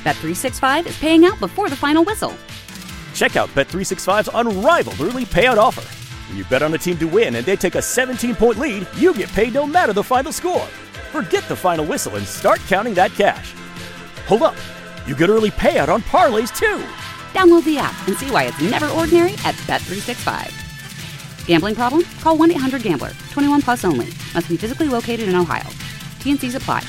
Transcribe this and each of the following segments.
Bet365 is paying out before the final whistle. Check out Bet365's unrivaled early payout offer. When you bet on a team to win and they take a 17-point lead, you get paid no matter the final score. Forget the final whistle and start counting that cash. Hold up. You get early payout on parlays, too. Download the app and see why it's never ordinary at Bet365. Gambling problem? Call 1-800-GAMBLER. 21 plus only. Must be physically located in Ohio. T&Cs apply.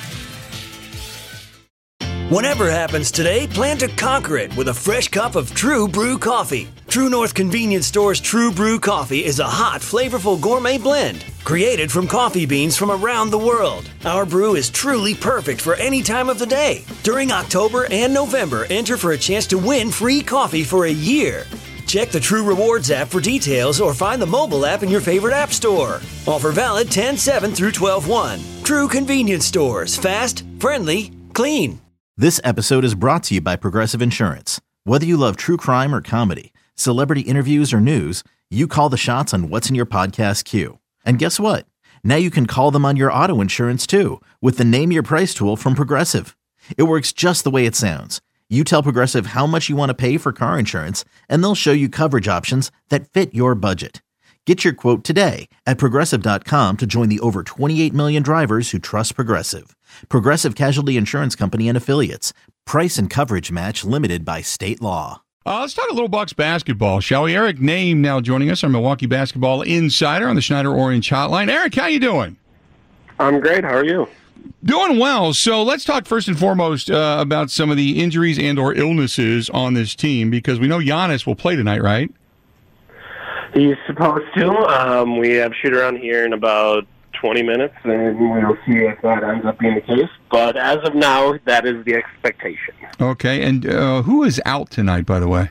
Whatever happens today, plan to conquer it with a fresh cup of True Brew coffee. True North Convenience Store's True Brew coffee is a hot, flavorful gourmet blend created from coffee beans from around the world. Our brew is truly perfect for any time of the day. During October and November, enter for a chance to win free coffee for a year. Check the True Rewards app for details or find the mobile app in your favorite app store. Offer valid 10/7 through 12/1. True Convenience Stores. Fast, friendly, clean. This episode is brought to you by Progressive Insurance. Whether you love true crime or comedy, celebrity interviews or news, you call the shots on what's in your podcast queue. And guess what? Now you can call them on your auto insurance too with the Name Your Price tool from Progressive. It works just the way it sounds. You tell Progressive how much you want to pay for car insurance, and they'll show you coverage options that fit your budget. Get your quote today at Progressive.com to join the over 28 million drivers who trust Progressive. Progressive Casualty Insurance Company and Affiliates. Price and coverage match limited by state law. Let's talk a little Bucks basketball, shall we? Eric Name now joining us, our Milwaukee basketball insider on the Schneider Orange Hotline. Eric, how you doing? I'm great. How are you? Doing well. So let's talk first and foremost about some of the injuries and or illnesses on this team, because we know Giannis will play tonight, right? He's supposed to. We have shoot-around here in about 20 minutes, and we'll see if that ends up being the case. But as of now, that is the expectation. Okay, and who is out tonight, by the way?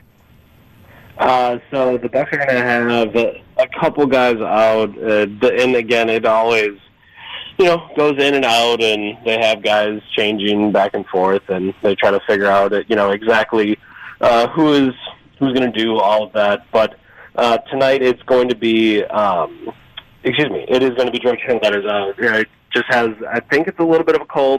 So the Bucks are going to have a couple guys out, and again, it always, goes in and out, and they have guys changing back and forth, and they try to figure out, exactly who's going to do all of that. But tonight it's going to be, it is going to be George Hill that is out. Just has, I think it's a little bit of a cold.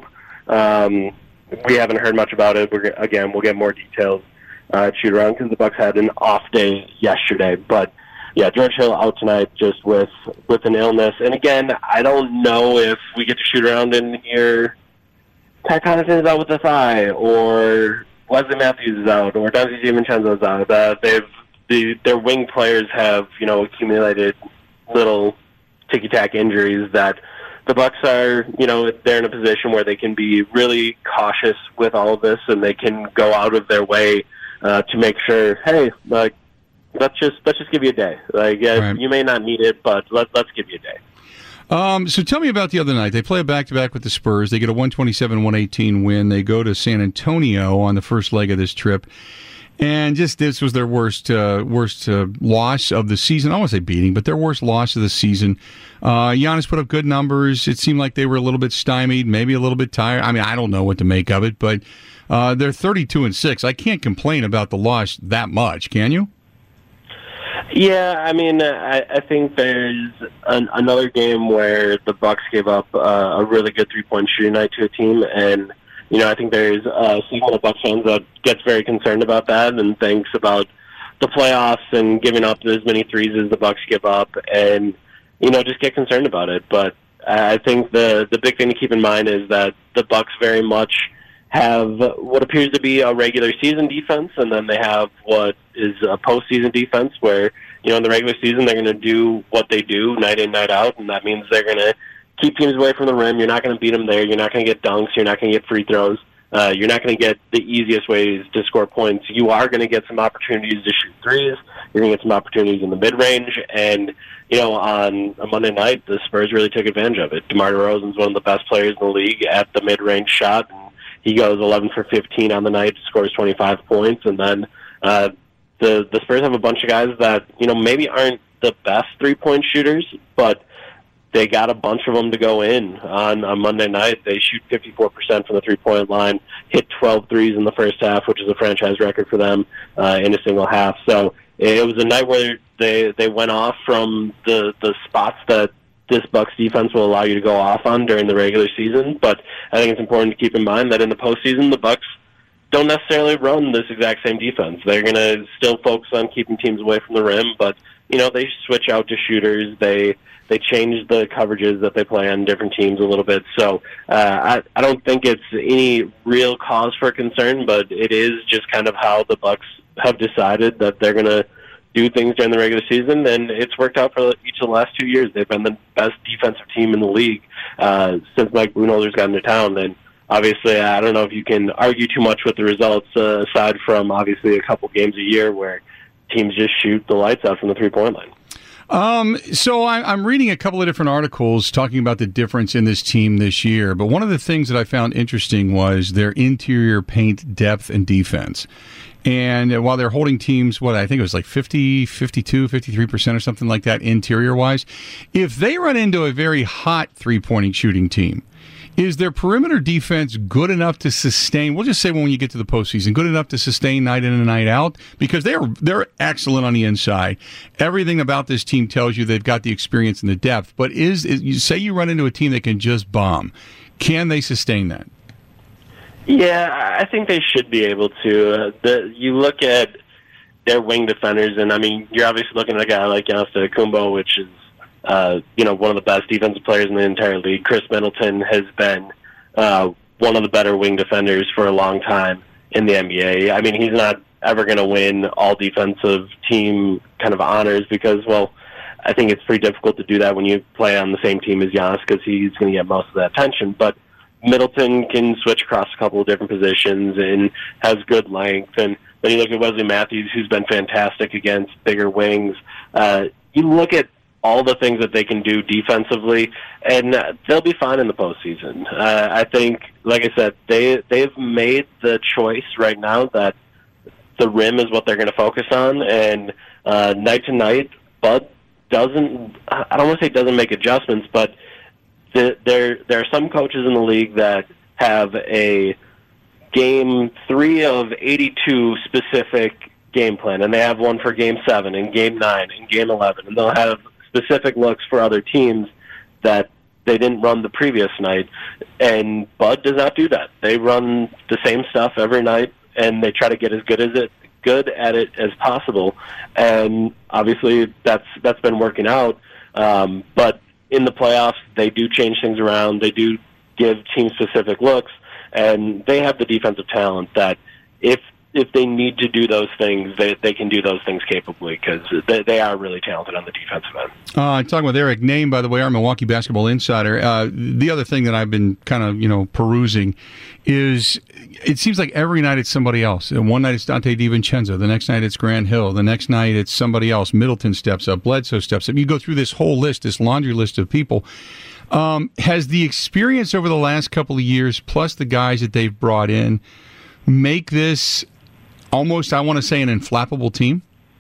We haven't heard much about it. We'll get more details at shoot-around because the Bucks had an off day yesterday. But, yeah, George Hill out tonight just with an illness. And, again, I don't know if we get to shoot-around and hear Pat Connaughton is out with a thigh, or Wesley Matthews is out, or Donzie DiVincenzo is out. Their wing players have, accumulated little ticky-tack injuries that the Bucks are, they're in a position where they can be really cautious with all of this, and they can go out of their way to make sure, hey, let's just give you a day. Right. You may not need it, but let's give you a day. So tell me about the other night. They play a back-to-back with the Spurs. They get a 127-118 win. They go to San Antonio on the first leg of this trip. And just this was their worst loss of the season. I don't want to say beating, but their worst loss of the season. Giannis put up good numbers. It seemed like they were a little bit stymied, maybe a little bit tired. I mean, I don't know what to make of it, but they're 32-6. I can't complain about the loss that much, can you? Yeah, I mean, I think there's another game where the Bucks gave up a really good three-point shooting night to a team, and I think there's a segment of Bucks fans that gets very concerned about that and thinks about the playoffs and giving up as many threes as the Bucks give up, and just get concerned about it. But I think the big thing to keep in mind is that the Bucks very much have what appears to be a regular season defense, and then they have what is a postseason defense where, in the regular season they're going to do what they do night in, night out, and that means they're going to keep teams away from the rim. You're not going to beat them there. You're not going to get dunks. You're not going to get free throws. You're not going to get the easiest ways to score points. You are going to get some opportunities to shoot threes. You're going to get some opportunities in the mid-range. And, on a Monday night, the Spurs really took advantage of it. DeMar DeRozan's one of the best players in the league at the mid-range shot. And he goes 11 for 15 on the night, scores 25 points. And then the Spurs have a bunch of guys that, maybe aren't the best three-point shooters, but they got a bunch of them to go in on Monday night. They shoot 54% from the three-point line, hit 12 threes in the first half, which is a franchise record for them in a single half. So it was a night where they went off from the spots that this Bucks defense will allow you to go off on during the regular season. But I think it's important to keep in mind that in the postseason, the Bucks don't necessarily run this exact same defense. They're going to still focus on keeping teams away from the rim, but they switch out to shooters. They change the coverages that they play on different teams a little bit. So I don't think it's any real cause for concern, but it is just kind of how the Bucks have decided that they're going to do things during the regular season, and it's worked out for each of the last 2 years. They've been the best defensive team in the league since Mike Budenholzer's gotten to town. And obviously, I don't know if you can argue too much with the results, aside from obviously a couple games a year where teams just shoot the lights out from the three-point line. So I'm reading a couple of different articles talking about the difference in this team this year, but one of the things that I found interesting was their interior paint depth and defense. And while they're holding teams, I think it was like 50, 52, 53% or something like that interior-wise, if they run into a very hot three-point shooting team, is their perimeter defense good enough to sustain, we'll just say when you get to the postseason, good enough to sustain night in and night out? Because they're excellent on the inside. Everything about this team tells you they've got the experience and the depth. But you say you run into a team that can just bomb. Can they sustain that? Yeah, I think they should be able to. You look at their wing defenders, and I mean, you're obviously looking at a guy like Giannis Antetokounmpo, which is one of the best defensive players in the entire league. Chris Middleton has been one of the better wing defenders for a long time in the NBA. I mean, he's not ever going to win all defensive team kind of honors because, I think it's pretty difficult to do that when you play on the same team as Giannis because he's going to get most of that attention. But Middleton can switch across a couple of different positions and has good length. And then you look at Wesley Matthews, who's been fantastic against bigger wings. You look at all the things that they can do defensively, and they'll be fine in the postseason. I think, like I said, they've made the choice right now that the rim is what they're going to focus on, and night to night, Bud doesn't, I don't want to say doesn't make adjustments, but there are some coaches in the league that have a game 3 of 82 specific game plan, and they have one for game 7 and game 9 and game 11, and they'll have specific looks for other teams that they didn't run the previous night, and Bud does not do that. They run the same stuff every night, and they try to get as good at it as possible, and obviously that's been working out, but in the playoffs, they do change things around. They do give team-specific looks, and they have the defensive talent that if they need to do those things, they can do those things capably because they are really talented on the defensive end. I'm talking with Eric Nehm, by the way, our Milwaukee basketball insider. The other thing that I've been kind of perusing is it seems like every night it's somebody else. One night it's Dante DiVincenzo. The next night it's Grant Hill. The next night it's somebody else. Middleton steps up. Bledsoe steps up. You go through this whole list, this laundry list of people. Has the experience over the last couple of years, plus the guys that they've brought in, make this almost, I want to say, an inflappable team?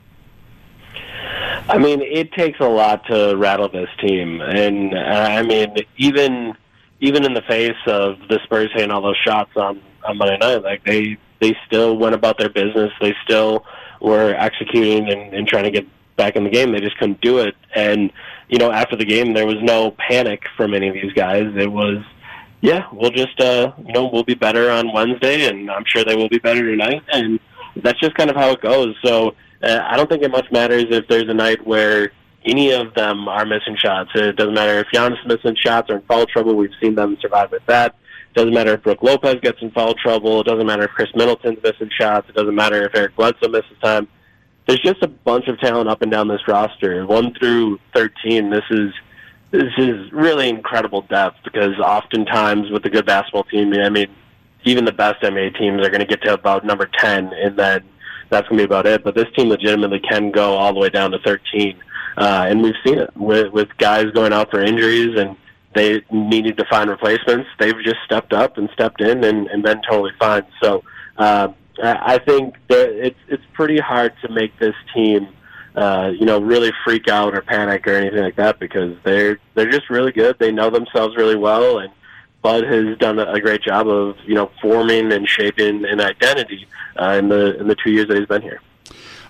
I mean, it takes a lot to rattle this team. And, I mean, even in the face of the Spurs hitting all those shots on Monday night, like they still went about their business. They still were executing and trying to get back in the game. They just couldn't do it. And, after the game, there was no panic from any of these guys. It was, we'll just, we'll be better on Wednesday, and I'm sure they will be better tonight. And that's just kind of how it goes. So I don't think it much matters if there's a night where any of them are missing shots. It doesn't matter if Giannis is missing shots or in foul trouble. We've seen them survive with that. It doesn't matter if Brook Lopez gets in foul trouble. It doesn't matter if Chris Middleton's missing shots. It doesn't matter if Eric Bledsoe misses time. There's just a bunch of talent up and down this roster. 1 through 13, this is really incredible depth because oftentimes with a good basketball team, I mean, even the best NBA teams are going to get to about number 10, and then that's going to be about it. But this team legitimately can go all the way down to 13. And we've seen it with guys going out for injuries and they needed to find replacements. They've just stepped up and stepped in and been totally fine. So I think that it's pretty hard to make this team, really freak out or panic or anything like that because they're just really good. They know themselves really well, and Bud has done a great job of, forming and shaping an identity in the 2 years that he's been here.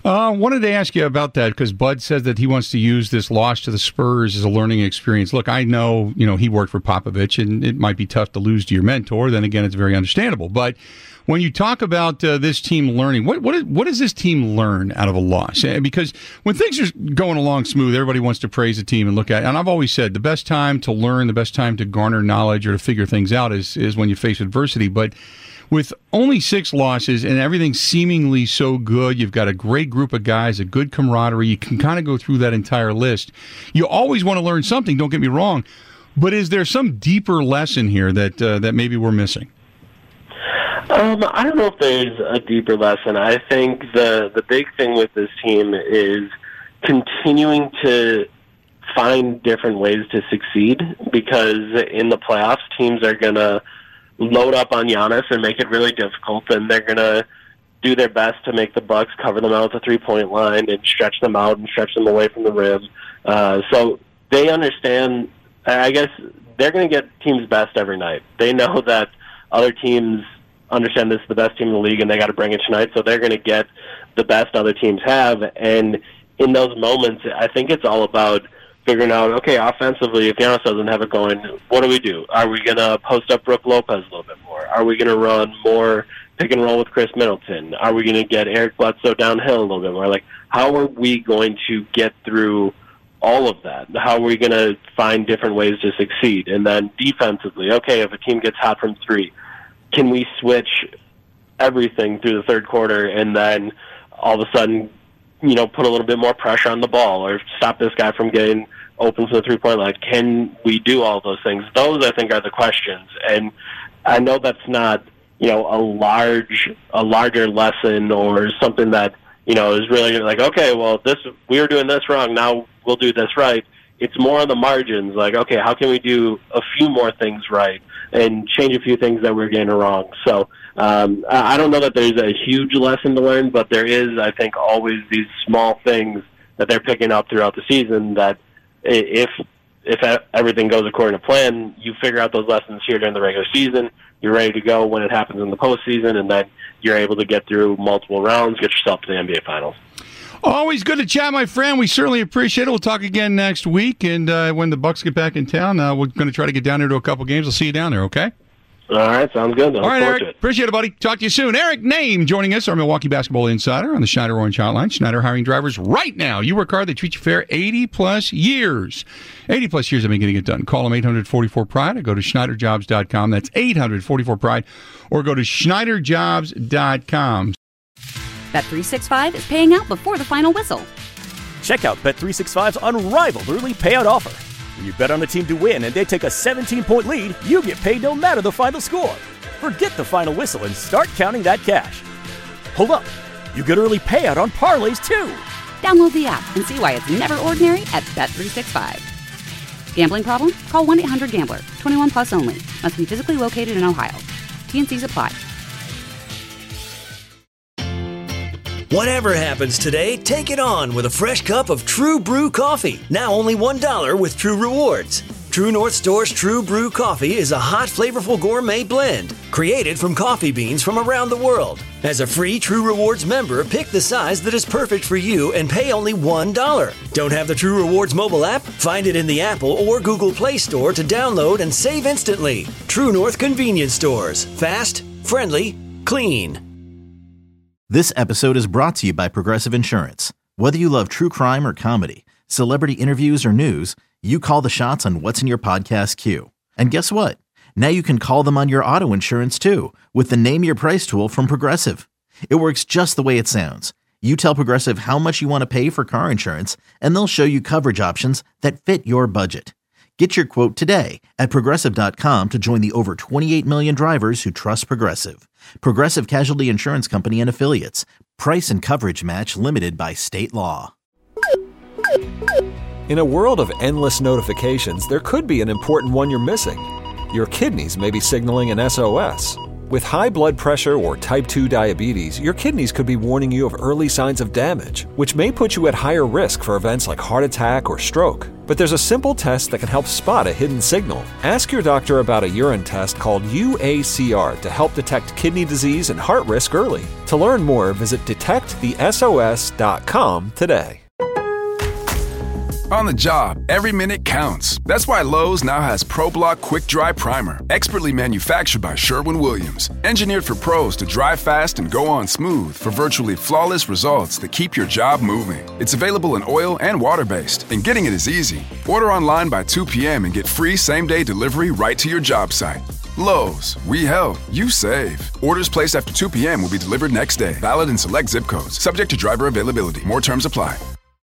Wanted to ask you about that because Bud says that he wants to use this loss to the Spurs as a learning experience. Look, I know, he worked for Popovich, and it might be tough to lose to your mentor. Then again, it's very understandable. But when you talk about this team learning, what does this team learn out of a loss? Because when things are going along smooth, everybody wants to praise the team and look at it. And I've always said the best time to learn, the best time to garner knowledge or to figure things out is when you face adversity. But with only 6 losses and everything seemingly so good, you've got a great group of guys, a good camaraderie. You can kind of go through that entire list. You always want to learn something, don't get me wrong. But is there some deeper lesson here that maybe we're missing? I don't know if there's a deeper lesson. I think the big thing with this team is continuing to find different ways to succeed, because in the playoffs, teams are going to load up on Giannis and make it really difficult, and they're going to do their best to make the Bucks cover them out at the three-point line and stretch them out and stretch them away from the rim. So they understand, I guess, they're going to get teams' best every night. They know that other teams understand this is the best team in the league and they got to bring it tonight, so they're going to get the best other teams have. And in those moments, I think it's all about figuring out, okay, offensively, if Giannis doesn't have it going, what do we do? Are we going to post up Brook Lopez a little bit more? Are we going to run more pick and roll with Chris Middleton? Are we going to get Eric Bledsoe downhill a little bit more? Like, how are we going to get through all of that? How are we going to find different ways to succeed? And then defensively, okay, if a team gets hot from 3, can we switch everything through the third quarter and then all of a sudden, put a little bit more pressure on the ball or stop this guy from getting open to the three-point line? Can we do all those things? Those, I think, are the questions. And I know that's not, a larger lesson or something that, is really like, okay, well, we were doing this wrong, now we'll do this right. It's more on the margins, like, okay, how can we do a few more things right and change a few things that we're getting wrong? So I don't know that there's a huge lesson to learn, but there is, I think, always these small things that they're picking up throughout the season that if everything goes according to plan, you figure out those lessons here during the regular season, you're ready to go when it happens in the postseason, and then you're able to get through multiple rounds, get yourself to the NBA Finals. Always good to chat, my friend. We certainly appreciate it. We'll talk again next week, and when the Bucks get back in town, we're going to try to get down there to a couple games. We'll see you down there, okay? All right, sounds good. All right, Eric. Appreciate it, buddy. Talk to you soon. Eric Name joining us, our Milwaukee basketball insider on the Schneider Orange Hotline. Schneider hiring drivers right now. You work hard, they treat you fair. 80-plus years. 80-plus years I've been getting it done. Call them 844-PRIDE or go to SchneiderJobs.com. That's 844-PRIDE or go to SchneiderJobs.com. Bet365 is paying out before the final whistle. Check out Bet365's unrivaled early payout offer. When you bet on a team to win and they take a 17-point lead, you get paid no matter the final score. Forget the final whistle and start counting that cash. Hold up. You get early payout on parlays, too. Download the app and see why it's never ordinary at Bet365. Gambling problem? Call 1-800-GAMBLER. 21 plus only. Must be physically located in Ohio. T&Cs apply. Whatever happens today, take it on with a fresh cup of True Brew coffee. Now only $1 with True Rewards. True North Store's True Brew coffee is a hot, flavorful gourmet blend created from coffee beans from around the world. As a free True Rewards member, pick the size that is perfect for you and pay only $1. Don't have the True Rewards mobile app? Find it in the Apple or Google Play Store to download and save instantly. True North Convenience Stores. Fast, friendly, clean. This episode is brought to you by Progressive Insurance. Whether you love true crime or comedy, celebrity interviews or news, you call the shots on what's in your podcast queue. And guess what? Now you can call them on your auto insurance too with the Name Your Price tool from Progressive. It works just the way it sounds. You tell Progressive how much you want to pay for car insurance, and they'll show you coverage options that fit your budget. Get your quote today at Progressive.com to join the over 28 million drivers who trust Progressive. Progressive Casualty Insurance Company and Affiliates. Price and coverage match limited by state law. In a world of endless notifications, there could be an important one you're missing. Your kidneys may be signaling an SOS. With high blood pressure or type 2 diabetes, your kidneys could be warning you of early signs of damage, which may put you at higher risk for events like heart attack or stroke. But there's a simple test that can help spot a hidden signal. Ask your doctor about a urine test called UACR to help detect kidney disease and heart risk early. To learn more, visit detectthesos.com today. On the job, every minute counts. That's why Lowe's now has ProBlock Quick Dry Primer, expertly manufactured by Sherwin-Williams. Engineered for pros to dry fast and go on smooth for virtually flawless results that keep your job moving. It's available in oil and water-based, and getting it is easy. Order online by 2 p.m. and get free same-day delivery right to your job site. Lowe's, we help, you save. Orders placed after 2 p.m. will be delivered next day. Valid in select zip codes. Subject to driver availability. More terms apply.